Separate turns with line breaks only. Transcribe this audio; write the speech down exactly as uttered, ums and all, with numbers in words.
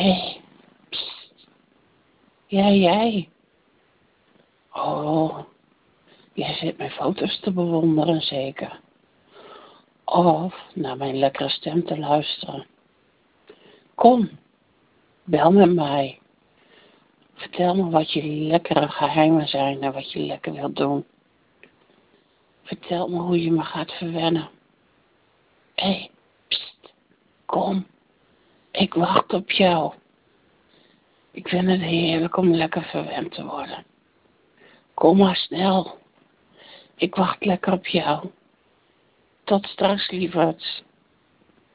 hey, psst. Ja, jij. Oh, jij zit mijn foto's te bewonderen zeker. Of naar mijn lekkere stem te luisteren. Kom, bel met mij. Vertel me wat je lekkere geheimen zijn en wat je lekker wilt doen. Vertel me hoe je me gaat verwennen. Hé, hey, psst, kom. Ik wacht op jou. Ik vind het heerlijk om lekker verwend te worden. Kom maar snel. Ik wacht lekker op jou. Tot straks, lieverds.